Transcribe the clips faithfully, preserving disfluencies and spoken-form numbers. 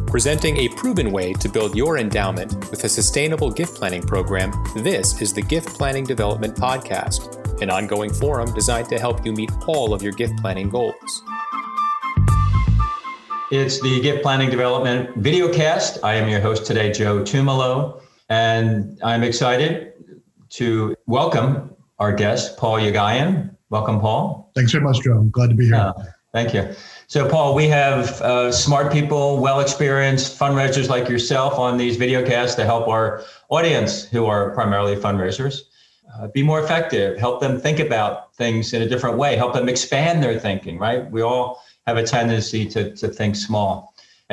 Presenting a proven way to build your endowment with a sustainable gift planning program, this is the Gift Planning Development Podcast, an ongoing forum designed to help you meet all of your gift planning goals. It's the Gift Planning Development Videocast. I am your host today, Joe Tumalo, and I'm excited to welcome our guest, Paul Yagayan. Welcome, Paul. Thanks very much, Joe. I'm glad to be here. Uh, thank you. So, Paul, we have uh, smart people, well-experienced fundraisers like yourself on these videocasts to help our audience, who are primarily fundraisers, uh, be more effective, help them think about things in a different way, help them expand their thinking, right? We all have a tendency to, to think small.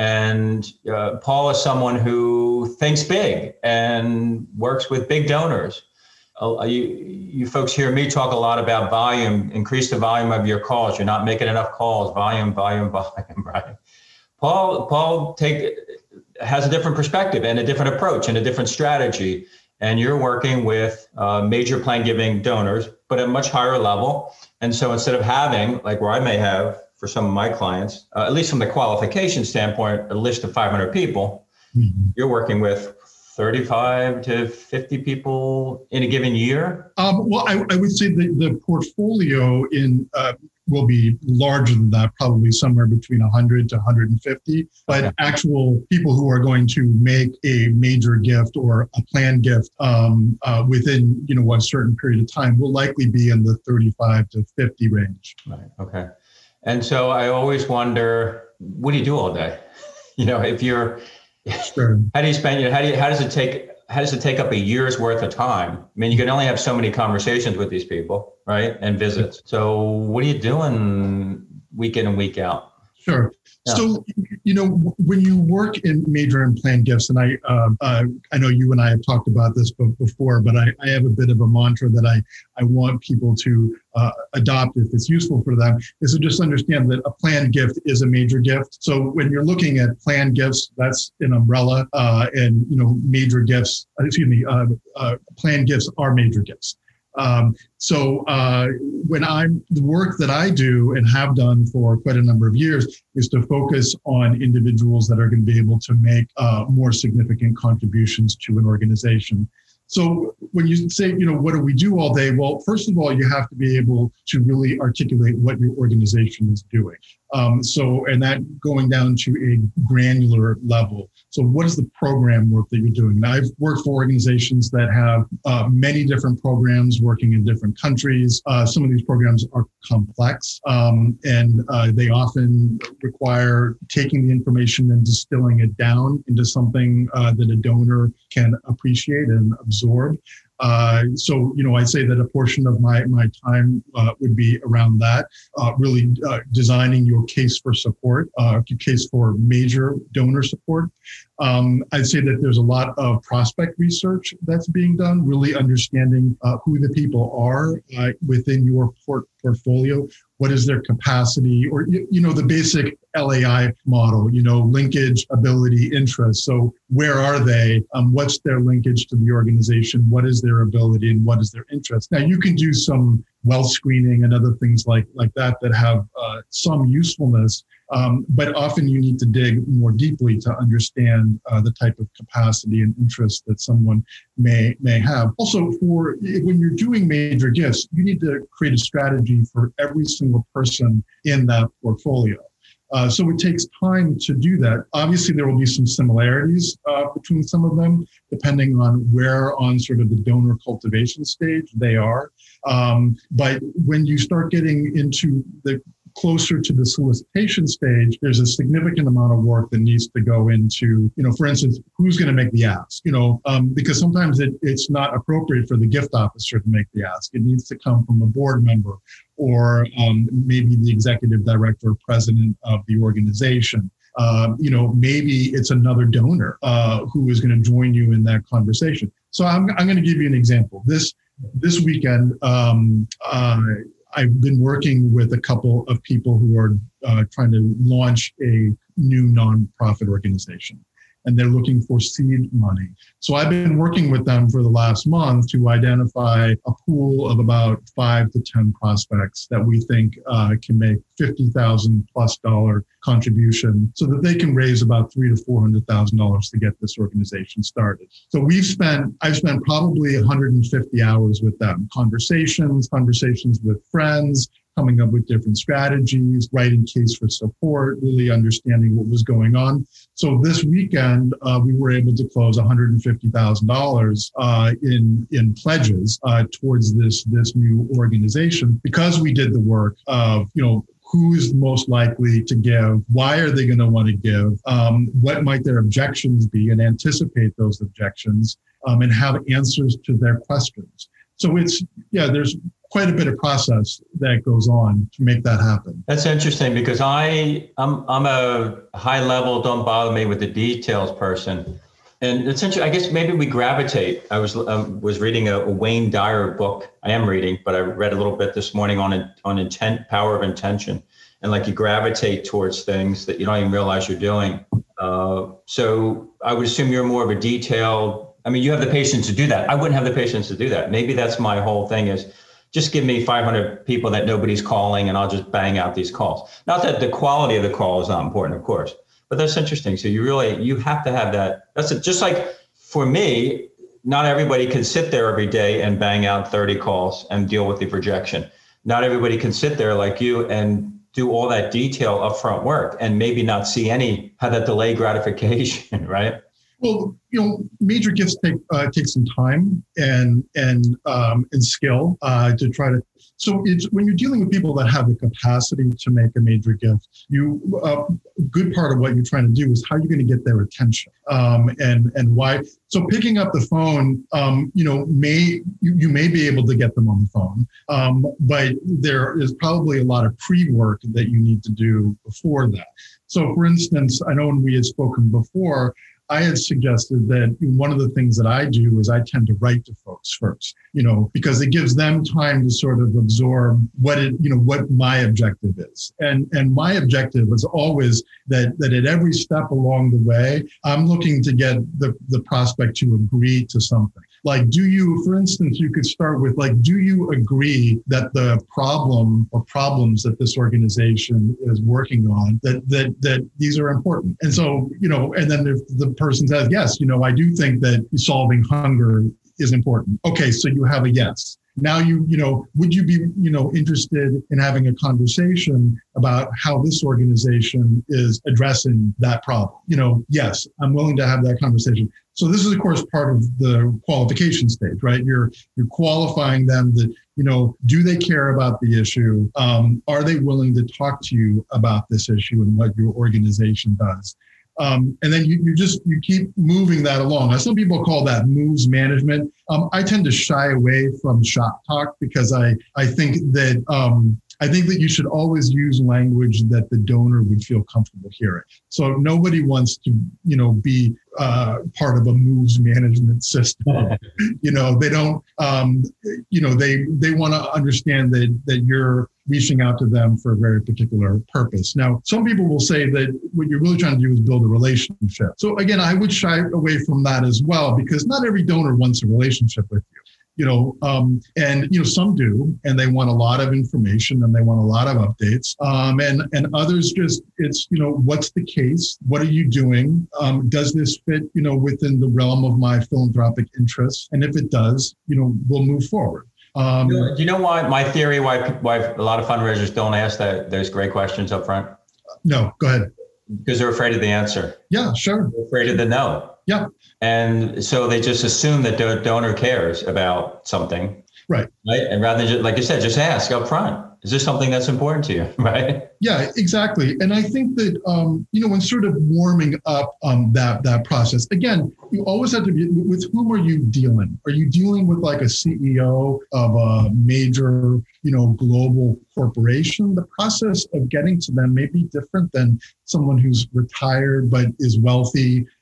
And uh, Paul is someone who thinks big and works with big donors. Uh, you, you folks hear me talk a lot about volume, increase the volume of your calls. You're not making enough calls, volume, volume, volume, right? Paul, Paul take, has a different perspective and a different approach and a different strategy. And you're working with uh, major plan giving donors, but at a much higher level. And so instead of having, like where I may have for some of my clients, uh, at least from the qualification standpoint, a list of five hundred people, mm-hmm. You're working with thirty-five to fifty people in a given year? Um, well, I, I would say the, the portfolio in uh, will be larger than that, probably somewhere between one hundred to one hundred fifty. But okay. Actual people who are going to make a major gift or a planned gift um, uh, within, you know, one certain period of time will likely be in the thirty-five to fifty range. Right. Okay. And so I always wonder, what do you do all day? You know, if you're Sure. How do you spend, you know, how do you, how does it take, how does it take up a year's worth of time? I mean, you can only have so many conversations with these people, right? And visits. So what are you doing week in and week out? Sure. Yeah. So, you know, when you work in major and planned gifts, and I uh, uh, I know you and I have talked about this before, but I, I have a bit of a mantra that I, I want people to uh, adopt if it's useful for them, is to just understand that a planned gift is a major gift. So when you're looking at planned gifts, that's an umbrella, uh, and, you know, major gifts, excuse me, uh, uh, planned gifts are major gifts. Um, so uh, when I'm the work that I do and have done for quite a number of years is to focus on individuals that are going to be able to make uh, more significant contributions to an organization. So when you say, you know, what do we do all day? Well, first of all, you have to be able to really articulate what your organization is doing. Um, so, and that going down to a granular level. So what is the program work that you're doing? Now, I've worked for organizations that have uh, many different programs working in different countries. Uh, some of these programs are complex, um, and uh, they often require taking the information and distilling it down into something uh, that a donor can appreciate and absorb. Uh, so, you know, I say that a portion of my, my time uh, would be around that, uh, really uh, designing your case for support, uh, your case for major donor support. Um, I'd say that there's a lot of prospect research that's being done, really understanding uh, who the people are uh, within your port- portfolio. What is their capacity, or, you know, the basic L A I model, you know, linkage, ability, interest. So where are they? Um, what's their linkage to the organization? What is their ability and what is their interest? Now, you can do some wealth screening and other things like, like that that have uh, some usefulness. Um, but often you need to dig more deeply to understand uh, the type of capacity and interest that someone may may have. Also, for when you're doing major gifts, you need to create a strategy for every single person in that portfolio. Uh, so it takes time to do that. Obviously, there will be some similarities uh, between some of them, depending on where on sort of the donor cultivation stage they are. Um, but when you start getting into the closer to the solicitation stage, there's a significant amount of work that needs to go into, you know, for instance, who's going to make the ask, you know, um, because sometimes it, it's not appropriate for the gift officer to make the ask. It needs to come from a board member or um, maybe the executive director or president of the organization. Um, you know, maybe it's another donor uh, who is going to join you in that conversation. So I'm, I'm going to give you an example. This, this weekend, um, uh, I've been working with a couple of people who are uh, trying to launch a new nonprofit organization. and they're looking for seed money. So I've been working with them for the last month to identify a pool of about five to ten prospects that we think uh, can make fifty thousand plus dollar contribution so that they can raise about three to four hundred thousand dollars to get this organization started. So we've spent, I've spent probably one hundred fifty hours with them, conversations, conversations with friends, coming up with different strategies, writing case for support, really understanding what was going on. So this weekend, uh, we were able to close one hundred fifty thousand dollars uh, in in pledges uh, towards this this new organization because we did the work of, you know, who's most likely to give, why are they going to want to give, um, what might their objections be, and anticipate those objections, um, and have answers to their questions. So it's, yeah, there's quite a bit of process that goes on to make that happen. That's interesting because I, I'm, I'm a high level, don't bother me with the details person. And it's interesting, I guess maybe we gravitate. I was um, was reading a, a Wayne Dyer book. I am reading, but I read a little bit this morning on on intent, power of intention. And like you gravitate towards things that you don't even realize you're doing. Uh, so I would assume you're more of a detailed, I mean, you have the patience to do that. I wouldn't have the patience to do that. Maybe that's my whole thing is, just give me five hundred people that nobody's calling and I'll just bang out these calls. Not that the quality of the call is not important, of course, but that's interesting. So you really, you have to have that. That's a, just like for me, not everybody can sit there every day and bang out thirty calls and deal with the projection. Not everybody can sit there like you and do all that detail upfront work and maybe not see any, have that delayed gratification, right? Well, you know, major gifts take uh, take some time and and um, and skill uh, to try to. So it's when you're dealing with people that have the capacity to make a major gift, you uh, good part of what you're trying to do is how you're going to get their attention um, and and why. So picking up the phone, um, you know, may you, you may be able to get them on the phone, um, but there is probably a lot of pre-work that you need to do before that. So, for instance, I know when we had spoken before, I had suggested that one of the things that I do is I tend to write to folks first, you know, because it gives them time to sort of absorb what it, you know, what my objective is. And and my objective is always that that at every step along the way, I'm looking to get the, the prospect to agree to something. Like, do you, for instance, you could start with like, do you agree that the problem or problems that this organization is working on, that that that these are important? And so, you know, and then if the person says, yes, you know, I do think that solving hunger is important. Okay, so you have a yes. Now you, you know, would you be, you know, interested in having a conversation about how this organization is addressing that problem? You know, yes, I'm willing to have that conversation. So this is, of course, part of the qualification stage, right? You're you're qualifying them that, you know, do they care about the issue? Um, are they willing to talk to you about this issue and what your organization does? Um, and then you, you just, you keep moving that along. Now, some people call that moves management. Um, I tend to shy away from shop talk because I, I think that, um, I think that you should always use language that the donor would feel comfortable hearing. So nobody wants to, you know, be uh, part of a moves management system. You know, they don't, um, you know, they they want to understand that that you're reaching out to them for a very particular purpose. Now, some people will say that what you're really trying to do is build a relationship. So again, I would shy away from that as well, because not every donor wants a relationship with you. You know, um, and, you know, some do, and they want a lot of information and they want a lot of updates. Um, and, and others just, it's, you know, what's the case? What are you doing? Um, does this fit, you know, within the realm of my philanthropic interests? And if it does, you know, we'll move forward. Um, do you know why my theory, why, why a lot of fundraisers don't ask that those great questions up front? No, go ahead. Because they're afraid of the answer. Yeah, sure. They're afraid of the no. Yeah. And so they just assume that the donor cares about something. Right. Right. And rather than just, like you said, just ask up front, is this something that's important to you? Right. Yeah, exactly. And I think that, um, you know, when sort of warming up um, that that process, again, you always have to be, with whom are you dealing? Are you dealing with like a C E O of a major, you know, global corporation? The process of getting to them may be different than someone who's retired but is wealthy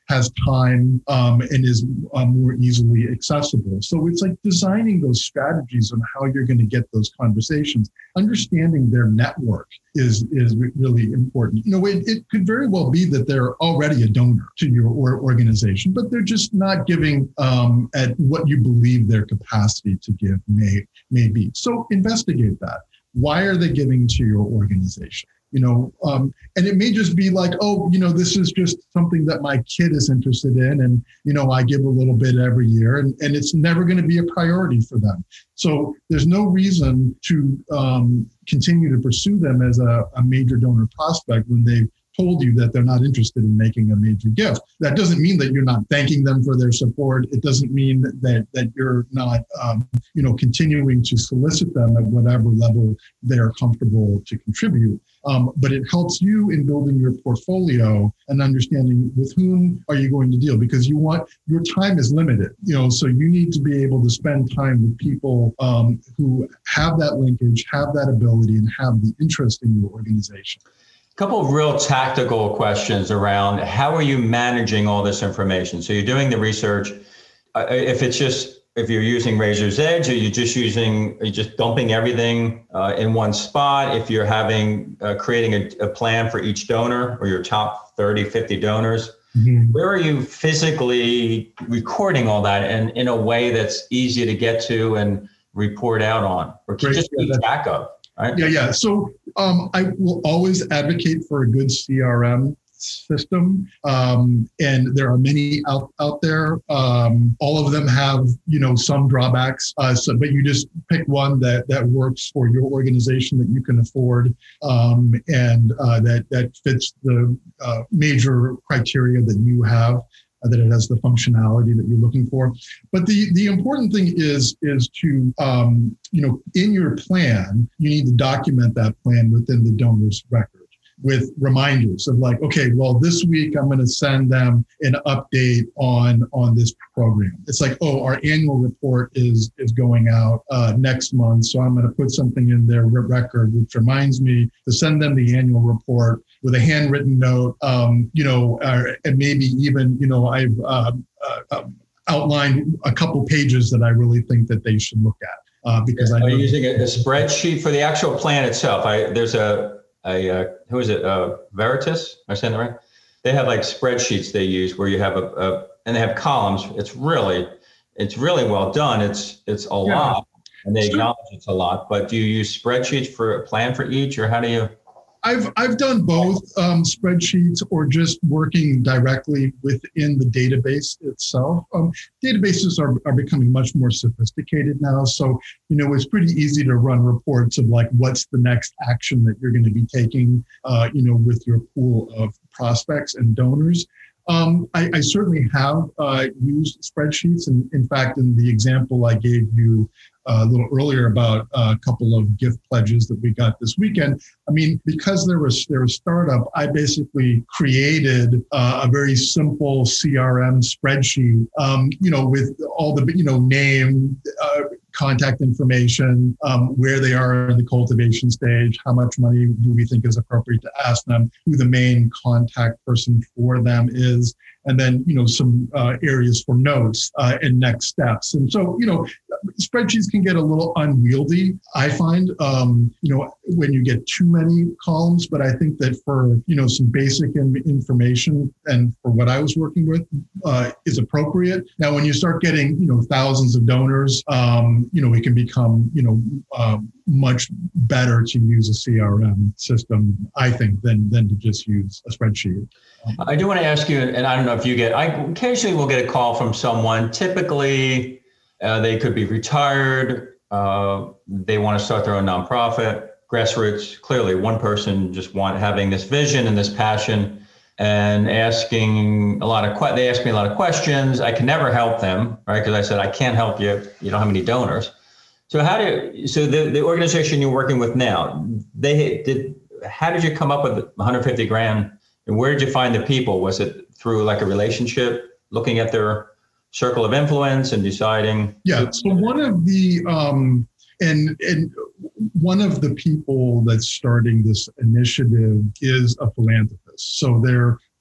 has time um, and is uh, more easily accessible. So it's like designing those strategies on how you're going to get those conversations. Understanding their network is is really important. You know, it, it could very well be that they're already a donor to your or organization, but they're just not giving um, at what you believe their capacity to give may may be. So investigate that. Why are they giving to your organization? You know, um, and it may just be like, oh, you know, this is just something that my kid is interested in. And, you know, I give a little bit every year and, and it's never going to be a priority for them. So there's no reason to um, continue to pursue them as a, a major donor prospect when they've told you that they're not interested in making a major gift. That doesn't mean that you're not thanking them for their support. It doesn't mean that that you're not, um, you know, continuing to solicit them at whatever level they're comfortable to contribute. Um, but it helps you in building your portfolio and understanding with whom are you going to deal, because you want, your time is limited, you know, so you need to be able to spend time with people um, who have that linkage, have that ability, and have the interest in your organization. A couple of real tactical questions around how are you managing all this information? So you're doing the research. Uh, if it's just, if you're using Raiser's Edge, or you're just using, are you just dumping everything uh, in one spot? If you're having, uh, creating a, a plan for each donor or your top thirty, fifty donors, mm-hmm. where are you physically recording all that and in a way that's easy to get to and report out on, or keep, just keep track of? Right? Yeah, yeah. So um, I will always advocate for a good C R M system, um, and there are many out out there. Um, all of them have, you know, some drawbacks. Uh, so, but you just pick one that that works for your organization that you can afford, um, and uh, that that fits the uh, major criteria that you have. That it has the functionality that you're looking for. But the, the important thing is, is to, um, you know, in your plan, you need to document that plan within the donor's record with reminders of like, okay, well, this week I'm going to send them an update on, on this program. It's like, oh, our annual report is, is going out uh, next month. So I'm going to put something in their record, which reminds me to send them the annual report with a handwritten note, um, you know, uh, and maybe even, you know, I've uh, uh, outlined a couple pages that I really think that they should look at. Uh, because Are I know you using a, a spreadsheet for the actual plan itself? I, there's a, a uh, who is it, uh, Veritas? Am I saying that right? They have like spreadsheets they use where you have a, a and they have columns. It's really, it's really well done. It's it's a yeah. lot, and they sure. acknowledge it's a lot. But do you use spreadsheets for a plan for each, or how do you? I've I've done both, um, spreadsheets or just working directly within the database itself. Um, databases are, are becoming much more sophisticated now. So, you know, it's pretty easy to run reports of like, what's the next action that you're going to be taking, uh, you know, with your pool of prospects and donors. Um, I, I certainly have uh, used spreadsheets. And in fact, in the example I gave you a little earlier about a couple of gift pledges that we got this weekend, I mean, because there was there was startup, I basically created uh, a very simple C R M spreadsheet, um, you know, with all the, you know, name, uh, contact information, um, where they are in the cultivation stage, how much money do we think is appropriate to ask them, who the main contact person for them is, and then, you know, some uh, areas for notes uh, and next steps. And so, you know, spreadsheets can get a little unwieldy, I find, um, you know, when you get too many columns. But I think that for, you know, some basic in- information and for what I was working with uh, is appropriate. Now, when you start getting, you know, thousands of donors, um, you know, it can become, you know, uh, much better to use a C R M system, I think, than than to just use a spreadsheet. I do want to ask you, and I don't know if you get, I occasionally will get a call from someone, typically uh, they could be retired, uh, they want to start their own nonprofit, grassroots, clearly one person just want having this vision and this passion and asking a lot of, que- they ask me a lot of questions. I can never help them, right? Because I said, I can't help you, you don't have any donors. So how do, so the, the organization you're working with now, they did, how did you come up with one hundred fifty grand? And where did you find the people? Was it through like a relationship, looking at their circle of influence and deciding? Yeah. So one of the, um, and, and one of the people that's starting this initiative is a philanthropist. So they're,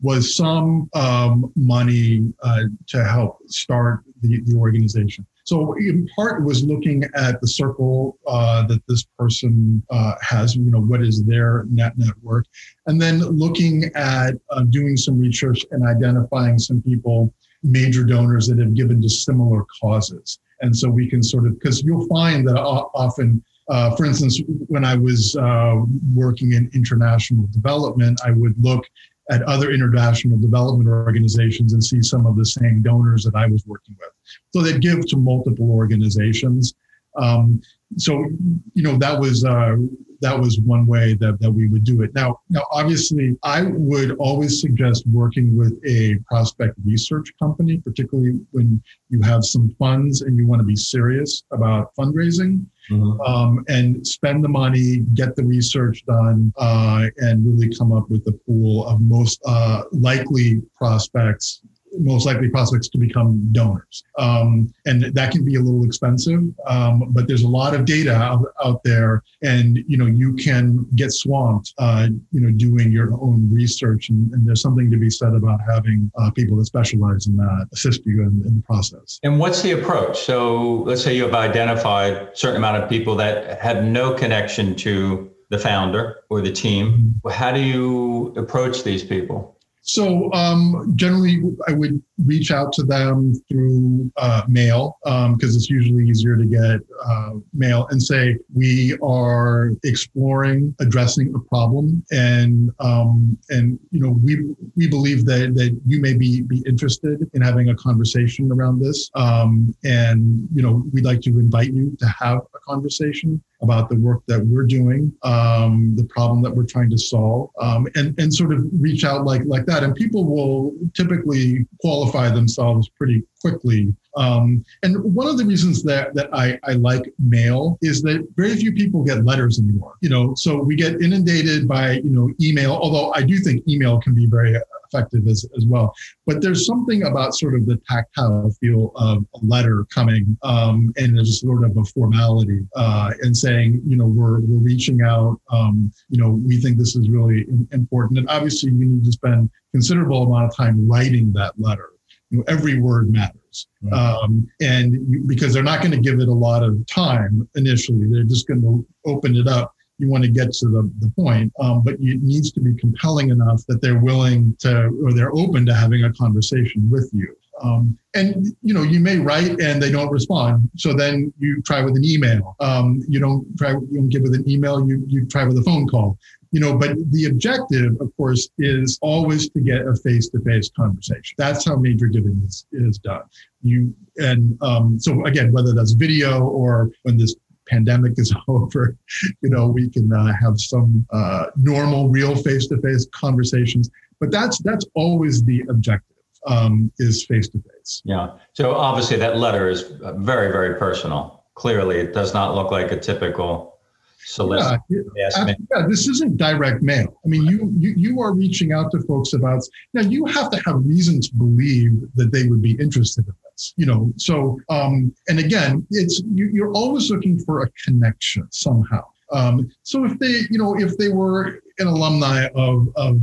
was some um, money uh, to help start the, the organization. So in part it was looking at the circle uh, that this person uh, has, you know, what is their net network, and then looking at uh, doing some research and identifying some people, major donors that have given to similar causes. And so we can sort of, because you'll find that often, uh, for instance, when I was uh, working in international development, I would look at other international development organizations and see some of the same donors that I was working with. So they give to multiple organizations. Um, so, you know, that was uh, that was one way that, that we would do it. Now, now, obviously, I would always suggest working with a prospect research company, particularly when you have some funds and you want to be serious about fundraising. Mm-hmm. Um, and spend the money, get the research done, uh, and really come up with the pool of most uh, likely prospects, most likely prospects to become donors. Um, and that can be a little expensive, um, but there's a lot of data out, out there, and you know you can get swamped, uh, you know, doing your own research. And, and there's something to be said about having uh, people that specialize in that assist you in, in the process. And what's the approach? So let's say you have identified a certain amount of people that have no connection to the founder or the team. How do you approach these people? So um, generally, I would reach out to them through uh, mail because um, it's usually easier to get uh, mail and say, we are exploring addressing a problem, and um, and you know we we believe that that you may be be interested in having a conversation around this, um, and you know we'd like to invite you to have a conversation about the work that we're doing, um, the problem that we're trying to solve, um, and and sort of reach out like like that. And people will typically qualify themselves pretty quickly. Um, and one of the reasons that that I, I like mail is that very few people get letters anymore. You know, so we get inundated by you know email. Although I do think email can be very effective as, as well. But there's something about sort of the tactile feel of a letter coming, um, and there's sort of a formality uh, and saying, you know, we're we're reaching out. Um, you know, we think this is really important, and obviously you need to spend considerable amount of time writing that letter. You know, every word matters, right. um, and you, because they're not going to give it a lot of time initially, they're just going to open it up. You want to get to the, the point, um, but it needs to be compelling enough that they're willing to, or they're open to having a conversation with you. Um, and, you know, you may write and they don't respond. So then you try with an email. Um, you don't try, you don't give with an email, you, you try with a phone call. You know, but the objective, of course, is always to get a face-to-face conversation. That's how major giving is, is done. You and um, so again, whether that's video or when this pandemic is over, you know, we can uh, have some uh, normal, real face-to-face conversations. But that's that's always the objective, um, is face-to-face. Yeah. So obviously that letter is very, very personal. Clearly, it does not look like a typical solicit. Yeah, yes, yeah, this isn't direct mail. I mean, you, you you are reaching out to folks about, now you have to have reason to believe that they would be interested in this, you know, so, um, and again, it's, you, you're always looking for a connection somehow. Um, so if they, you know, if they were an alumni of, of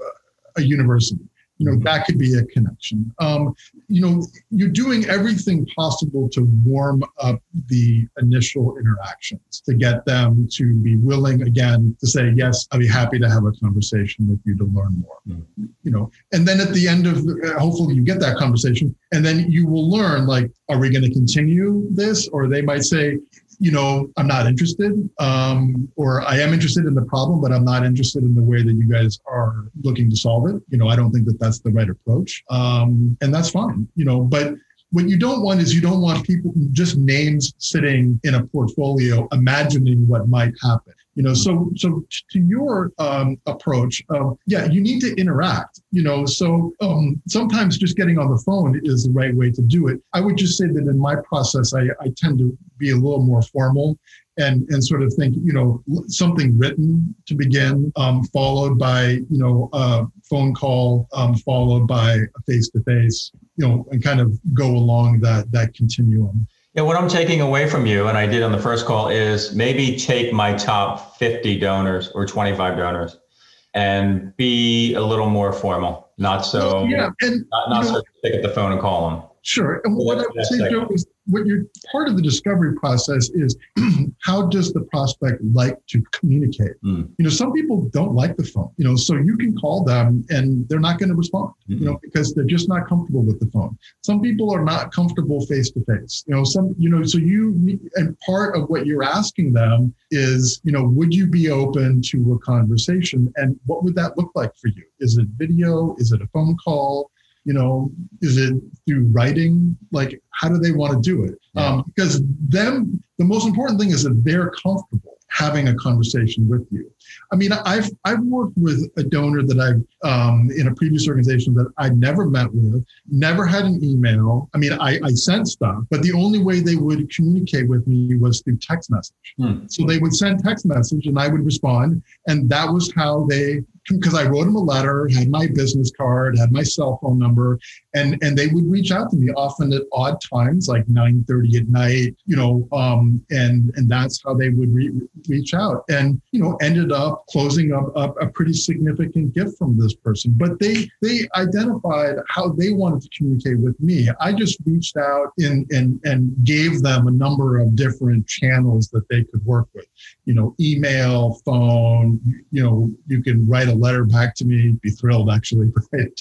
a university, you know, that could be a connection. Um, you know, you're doing everything possible to warm up the initial interactions to get them to be willing, again, to say, yes, I'd be happy to have a conversation with you to learn more. Mm-hmm. You know, and then at the end of, uh, hopefully you get that conversation, and then you will learn, like, are we going to continue this? Or they might say, you know, I'm not interested, um, or I am interested in the problem, but I'm not interested in the way that you guys are looking to solve it. You know, I don't think that that's the right approach. Um, and that's fine, you know, but what you don't want is you don't want people, just names sitting in a portfolio, imagining what might happen. You know, so so to your um, approach, uh, yeah, you need to interact. You know, so um, sometimes just getting on the phone is the right way to do it. I would just say that in my process, I, I tend to be a little more formal and and sort of think, you know, something written to begin, um, followed by, you know, a phone call, um, followed by a face-to-face, you know, and kind of go along that that continuum. Yeah, what I'm taking away from you, and I did on the first call, is maybe take my top fifty donors or twenty-five donors and be a little more formal. not so, well, yeah, and not, not you know, so pick up the phone and call them. Sure. And what I would say, Joe, is what you're part of the discovery process is how does the prospect like to communicate? Mm. You know, some people don't like the phone, you know, so you can call them and they're not going to respond, mm-hmm. you know, because they're just not comfortable with the phone. Some people are not comfortable face to face, you know, some, you know, so you, and part of what you're asking them is, you know, would you be open to a conversation? And what would that look like for you? Is it video? Is it a phone call? You know, is it through writing? Like, how do they want to do it? Yeah. Um, because them, the most important thing is that they're comfortable having a conversation with you. I mean, I've I've worked with a donor that I've um, in a previous organization that I never met with, never had an email. I mean, I, I sent stuff, but the only way they would communicate with me was through text message. Hmm. So they would send text message and I would respond. And that was how they, because I wrote them a letter, had my business card, had my cell phone number, and, and they would reach out to me often at odd times, like nine thirty at night, you know, um, and, and that's how they would re- reach out and, you know, ended up closing up, up a pretty significant gift from this person. But they they identified how they wanted to communicate with me. I just reached out and, and, and gave them a number of different channels that they could work with, you know, email, phone, you know, you can write a letter back to me, be thrilled actually with it.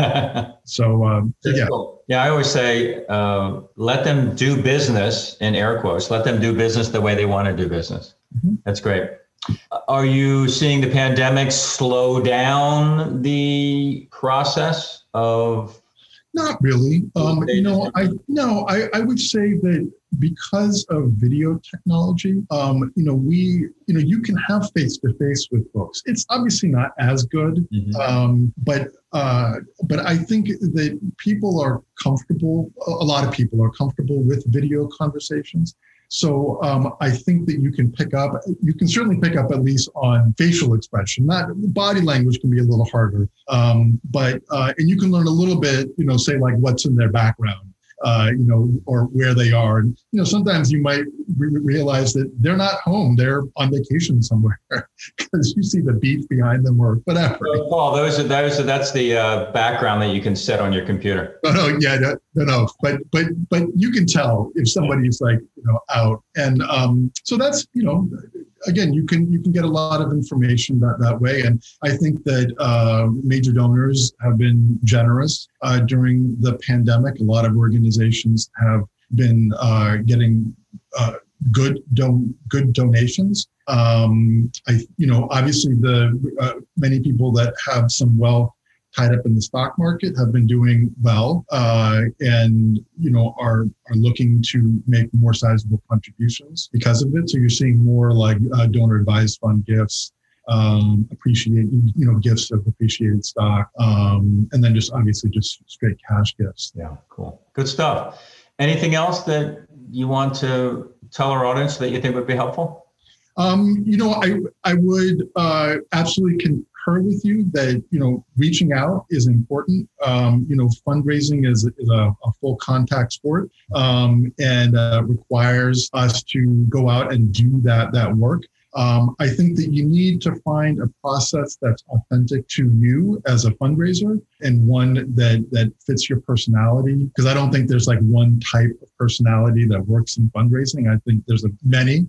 so, um, so yeah. Cool. Yeah, I always say, uh, let them do business, in air quotes, let them do business the way they want to do business. Mm-hmm. That's great. Are you seeing the pandemic slow down the process of? Not really. Um, you know, I no, I, I would say that because of video technology, um, you know, we, you know, you can have face to face with folks. It's obviously not as good, mm-hmm. um, but uh, but I think that people are comfortable. A lot of people are comfortable with video conversations. So um, I think that you can pick up, you can certainly pick up at least on facial expression. Not body language can be a little harder, um, but uh, and you can learn a little bit, you know, say like what's in their background, uh, you know, or where they are. And, you know, sometimes you might re- realize that they're not home, they're on vacation somewhere because you see the beach behind them or whatever. So, Paul, those are those are that's the uh, background that you can set on your computer. No, no, yeah, no, no, no, but but but you can tell if somebody's like, you know, out, and um, so that's, you know, again, you can you can get a lot of information that that way, and I think that uh, major donors have been generous uh, during the pandemic. A lot of organizations have been uh, getting uh, good don good donations. Um, I, you know, obviously the uh, many people that have some wealth tied up in the stock market have been doing well, uh, and you know are are looking to make more sizable contributions because of it. So you're seeing more like uh, donor advised fund gifts, um, appreciate you know gifts of appreciated stock, um, and then just obviously just straight cash gifts. Yeah, cool, good stuff. Anything else that you want to tell our audience that you think would be helpful? Um, you know, I I would uh, absolutely concur with you that, you know, reaching out is important. Um, you know, fundraising is, is a, a full contact sport, um, and uh, requires us to go out and do that that work. Um, I think that you need to find a process that's authentic to you as a fundraiser and one that that fits your personality. Because I don't think there's like one type of personality that works in fundraising. I think there's a, many.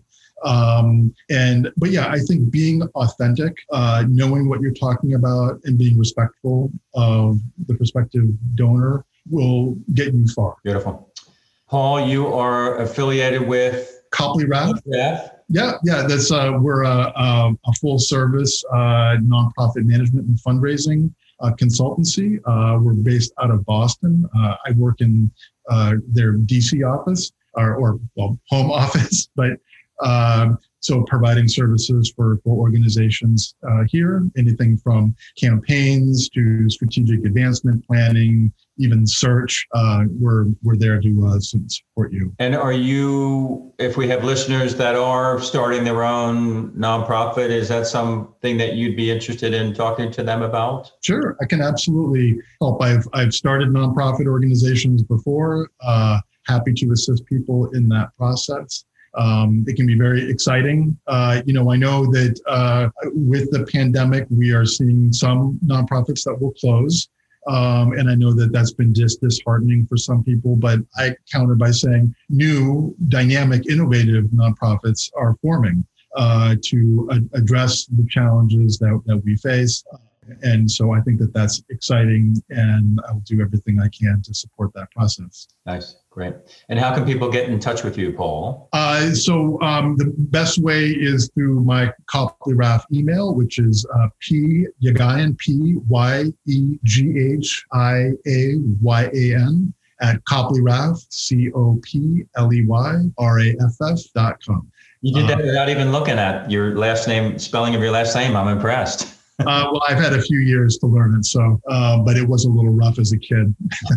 Um, and, but yeah, I think being authentic, uh, knowing what you're talking about and being respectful of the prospective donor will get you far. Beautiful. Paul, you are affiliated with Copley Rath. Yeah, yeah, that's uh, we're a, a, a full service uh, nonprofit management and fundraising uh, consultancy. Uh, we're based out of Boston. Uh, I work in uh, their D C office or, or well, home office, but um, so providing services for, for organizations uh, here, anything from campaigns to strategic advancement planning, even search, uh, we're, we're there to uh, support you. And are you, if we have listeners that are starting their own nonprofit, is that something that you'd be interested in talking to them about? Sure, I can absolutely help. I've, I've started nonprofit organizations before, uh, happy to assist people in that process. Um, it can be very exciting. Uh, you know, I know that uh, with the pandemic, we are seeing some nonprofits that will close. Um, and I know that that's been just disheartening for some people, but I counter by saying new, dynamic, innovative nonprofits are forming uh, to a- address the challenges that, that we face. And so I think that that's exciting, and I'll do everything I can to support that process. Nice. Great. And how can people get in touch with you, Paul? Uh, so um, the best way is through my Copley Raff email, which is uh, P Yeghayan, P Y E G H I A Y A N, at Copley Raff, C O P L E Y R A F F dot com. You did that uh, without even looking at your last name, spelling of your last name. I'm impressed. Uh, well, I've had a few years to learn it, so uh, but it was a little rough as a kid.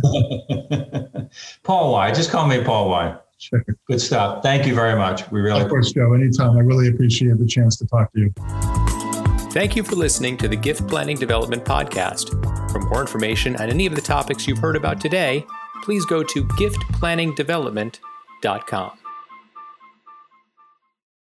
Paul Y. Just call me Paul Y. Sure. Good stuff. Thank you very much. We really Of course, Joe. Anytime. I really appreciate the chance to talk to you. Thank you for listening to the Gift Planning Development Podcast. For more information on any of the topics you've heard about today, please go to gift planning development dot com.